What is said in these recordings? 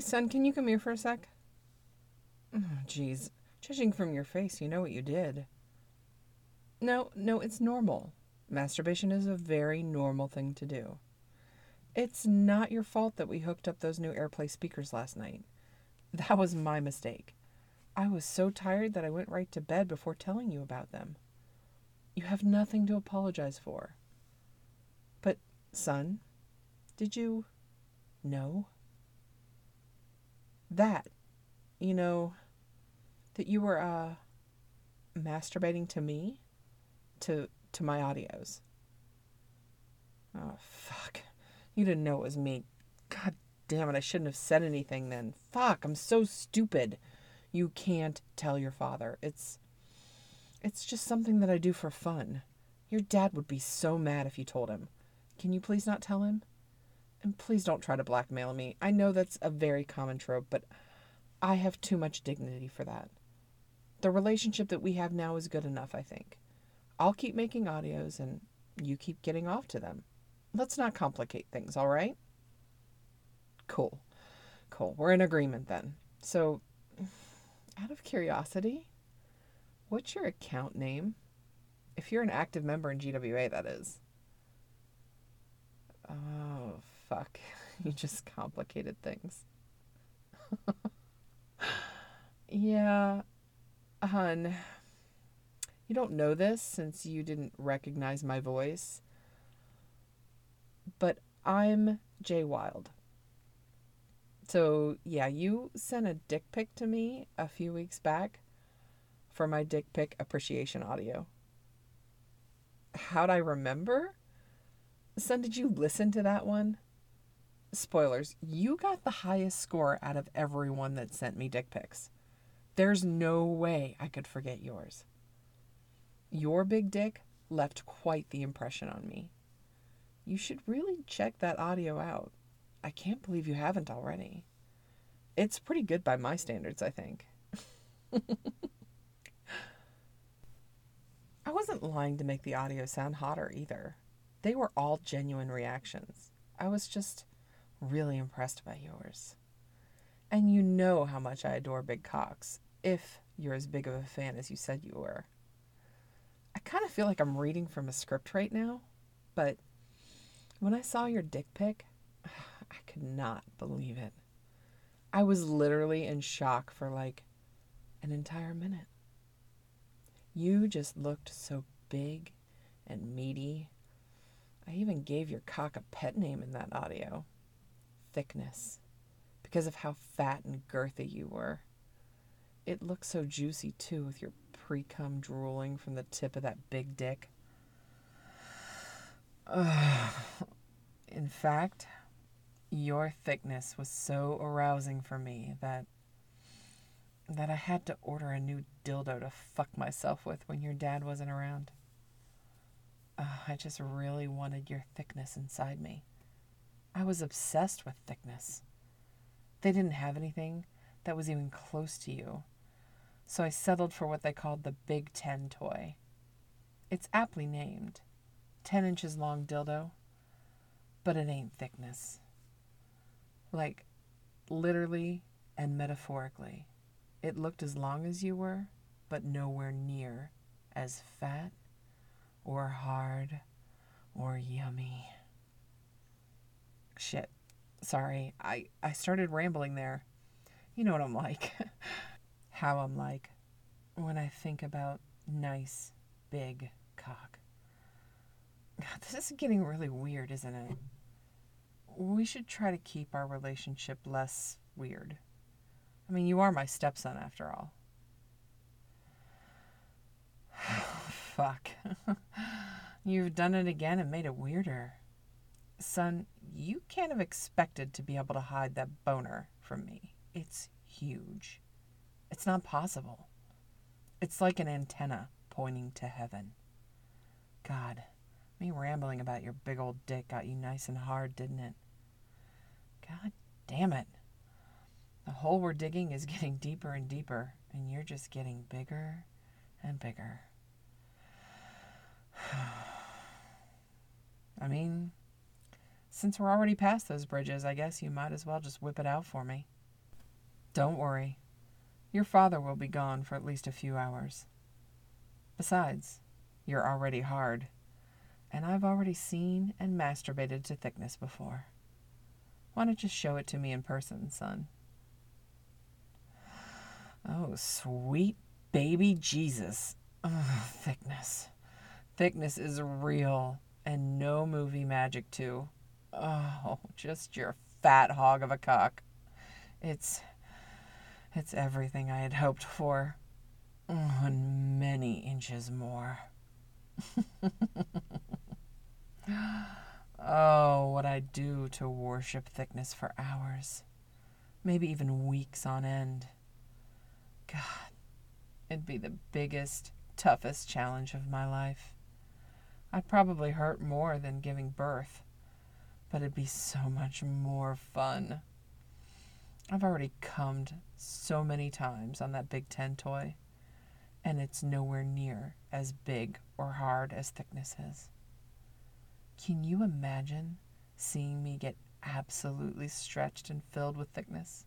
son, can you come here for a sec? Oh, jeez. Judging from your face, you know what you did. No, it's normal. Masturbation is a very normal thing to do. It's not your fault that we hooked up those new AirPlay speakers last night. That was my mistake. I was so tired that I went right to bed before telling you about them. You have nothing to apologize for. But, son, did you know that, you know, that you were, masturbating to me? To my audios? Oh, fuck. You didn't know it was me. God damn it, I shouldn't have said anything then. Fuck, I'm so stupid. You can't tell your father. It's just something that I do for fun. Your dad would be so mad if you told him. Can you please not tell him? And please don't try to blackmail me. I know that's a very common trope, but I have too much dignity for that. The relationship that we have now is good enough, I think. I'll keep making audios and you keep getting off to them. Let's not complicate things, all right? Cool. We're in agreement then. So, out of curiosity, what's your account name? If you're an active member in GWA, that is. Oh, fuck. You just complicated things. Yeah, hun. You don't know this since you didn't recognize my voice, but I'm Jay Wild. So, yeah, you sent a dick pic to me a few weeks back for my dick pic appreciation audio. How'd I remember? Son, did you listen to that one? Spoilers, you got the highest score out of everyone that sent me dick pics. There's no way I could forget yours. Your big dick left quite the impression on me. You should really check that audio out. I can't believe you haven't already. It's pretty good by my standards, I think. I wasn't lying to make the audio sound hotter either. They were all genuine reactions. I was just really impressed by yours. And you know how much I adore big cocks, if you're as big of a fan as you said you were. I kind of feel like I'm reading from a script right now, but when I saw your dick pic, I could not believe it. I was literally in shock for like an entire minute. You just looked so big and meaty. I even gave your cock a pet name in that audio. Thickness. Because of how fat and girthy you were. It looked so juicy too with your pre-cum drooling from the tip of that big dick. In fact, your thickness was so arousing for me that I had to order a new dildo to fuck myself with when your dad wasn't around. I just really wanted your thickness inside me. I was obsessed with thickness. They didn't have anything that was even close to you, so I settled for what they called the Big 10 toy. It's aptly named. 10 inches long dildo, but it ain't thickness. Like, literally and metaphorically. It looked as long as you were, but nowhere near as fat or hard or yummy. Shit. Sorry, I started rambling there. You know what I'm like. How I'm like when I think about nice, big cock. God, this is getting really weird, isn't it? We should try to keep our relationship less weird. I mean, you are my stepson after all. Fuck. You've done it again and made it weirder. Son, you can't have expected to be able to hide that boner from me. It's huge. It's not possible. It's like an antenna pointing to heaven. God, me rambling about your big old dick got you nice and hard, didn't it? God damn it. The hole we're digging is getting deeper and deeper, and you're just getting bigger and bigger. I mean, since we're already past those bridges, I guess you might as well just whip it out for me. Don't worry. Your father will be gone for at least a few hours. Besides, you're already hard, and I've already seen and masturbated to thickness before. Why not just show it to me in person, son? Oh, sweet baby Jesus. Oh, thickness. Thickness is real, and no movie magic, too. Oh, just your fat hog of a cock. It's everything I had hoped for. Oh, and many inches more. Oh, what I'd do to worship thickness for hours. Maybe even weeks on end. God, it'd be the biggest, toughest challenge of my life. I'd probably hurt more than giving birth, but it'd be so much more fun. I've already cummed so many times on that Big Ten toy, and it's nowhere near as big or hard as thickness is. Can you imagine seeing me get absolutely stretched and filled with thickness?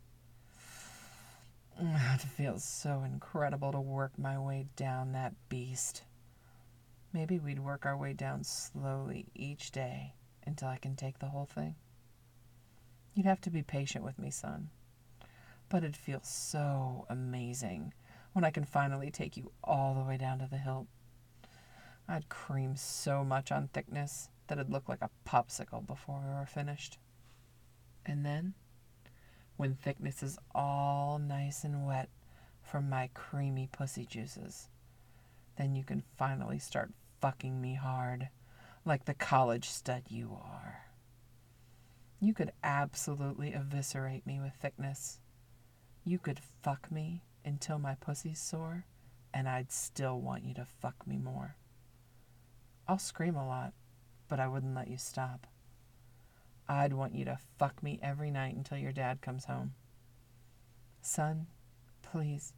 It feels so incredible to work my way down that beast. Maybe we'd work our way down slowly each day until I can take the whole thing. You'd have to be patient with me, son. But it'd feel so amazing when I can finally take you all the way down to the hilt. I'd cream so much on thickness that it'd look like a popsicle before we were finished. And then, when thickness is all nice and wet from my creamy pussy juices, then you can finally start fucking me hard, like the college stud you are. You could absolutely eviscerate me with thickness. You could fuck me until my pussy's sore, and I'd still want you to fuck me more. I'll scream a lot, but I wouldn't let you stop. I'd want you to fuck me every night until your dad comes home. Son, please.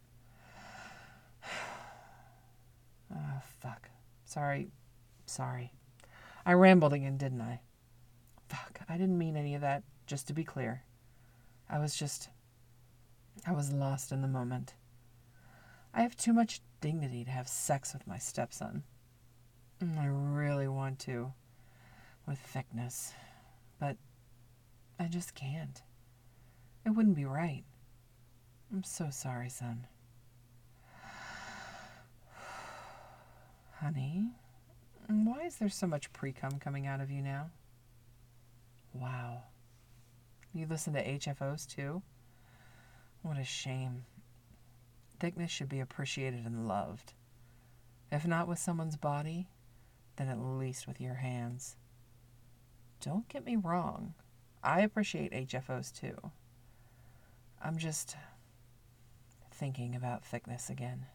Oh, fuck. Sorry. I rambled again, didn't I? Fuck, I didn't mean any of that, just to be clear. I was lost in the moment. I have too much dignity to have sex with my stepson. I really want to, with thickness, but I just can't. It wouldn't be right. I'm so sorry, son. Honey, why is there so much pre-cum coming out of you now? Wow. You listen to HFOs too? What a shame. Thickness should be appreciated and loved. If not with someone's body, then at least with your hands. Don't get me wrong. I appreciate HFOs too. I'm just thinking about thickness again.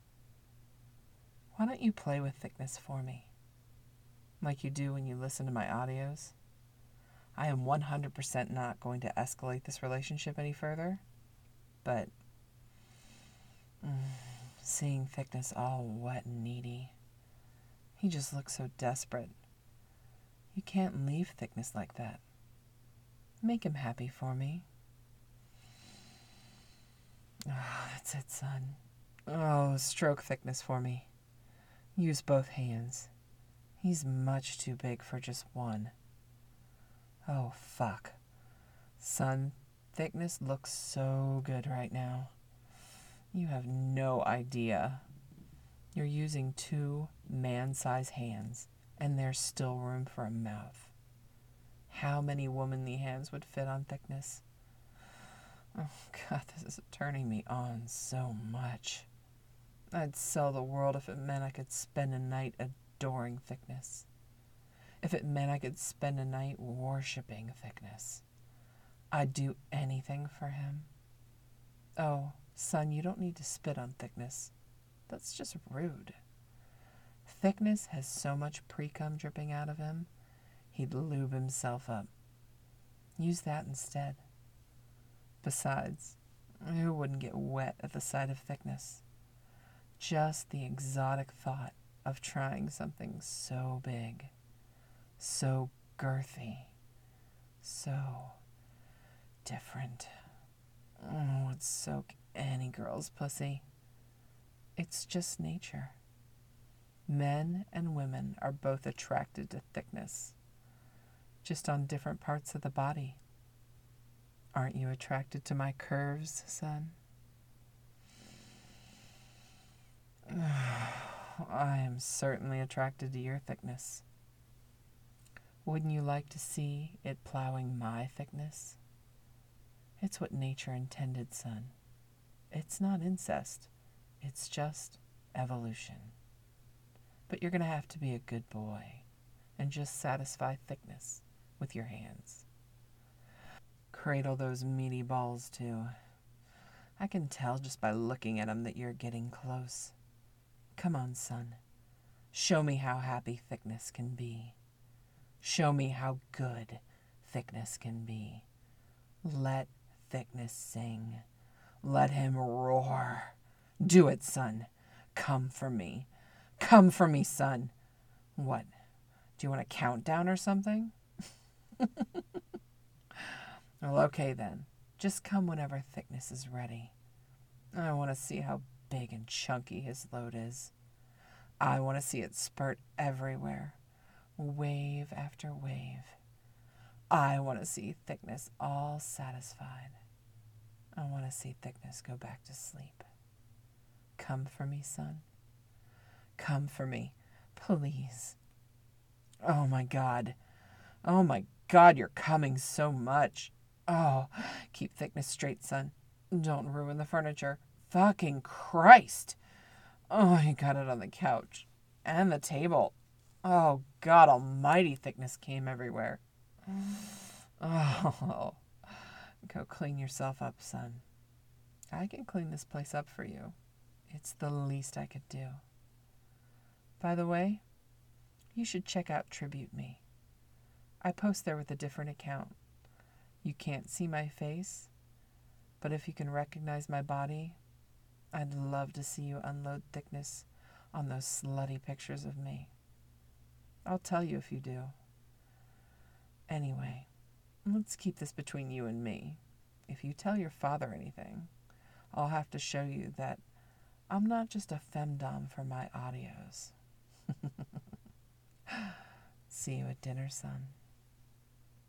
Why don't you play with thickness for me? Like you do when you listen to my audios? I am 100% not going to escalate this relationship any further, but seeing thickness all wet and needy, he just looks so desperate. You can't leave thickness like that. Make him happy for me. Oh, that's it, son. Oh, stroke thickness for me. Use both hands. He's much too big for just one. Oh, fuck. Son, thickness looks so good right now. You have no idea. You're using 2 man-sized hands, and there's still room for a mouth. How many womanly hands would fit on thickness? Oh, God, this is turning me on so much. I'd sell the world if it meant I could spend a night adoring thickness. If it meant I could spend a night worshiping thickness. I'd do anything for him. Oh, son, you don't need to spit on thickness. That's just rude. Thickness has so much pre-cum dripping out of him, he'd lube himself up. Use that instead. Besides, who wouldn't get wet at the sight of thickness? Just the exotic thought of trying something so big, so girthy, so different. Oh, would soak any girl's pussy. It's just nature. Men and women are both attracted to thickness, just on different parts of the body. Aren't you attracted to my curves, son? I am certainly attracted to your thickness. Wouldn't you like to see it plowing my thickness? It's what nature intended, son. It's not incest. It's just evolution. But you're going to have to be a good boy and just satisfy thickness with your hands. Cradle those meaty balls, too. I can tell just by looking at them that you're getting close. Come on, son. Show me how happy thickness can be. Show me how good thickness can be. Let thickness sing. Let him roar. Do it, son. Come for me. Come for me, son. What? Do you want a countdown or something? Well, okay then. Just come whenever thickness is ready. I want to see how big and chunky his load is. I want to see it spurt everywhere, wave after wave. I want to see thickness all satisfied. I want to see thickness go back to sleep. Come for me, son. Come for me, please. Oh my God. Oh my God, you're coming so much. Oh, keep thickness straight, son. Don't ruin the furniture. Fucking Christ. Oh, you got it on the couch. And the table. Oh, God almighty, thickness came everywhere. Oh, go clean yourself up, son. I can clean this place up for you. It's the least I could do. By the way, you should check out Tribute Me. I post there with a different account. You can't see my face, but if you can recognize my body, I'd love to see you unload thickness on those slutty pictures of me. I'll tell you if you do. Anyway, let's keep this between you and me. If you tell your father anything, I'll have to show you that I'm not just a femdom for my audios. See you at dinner, son.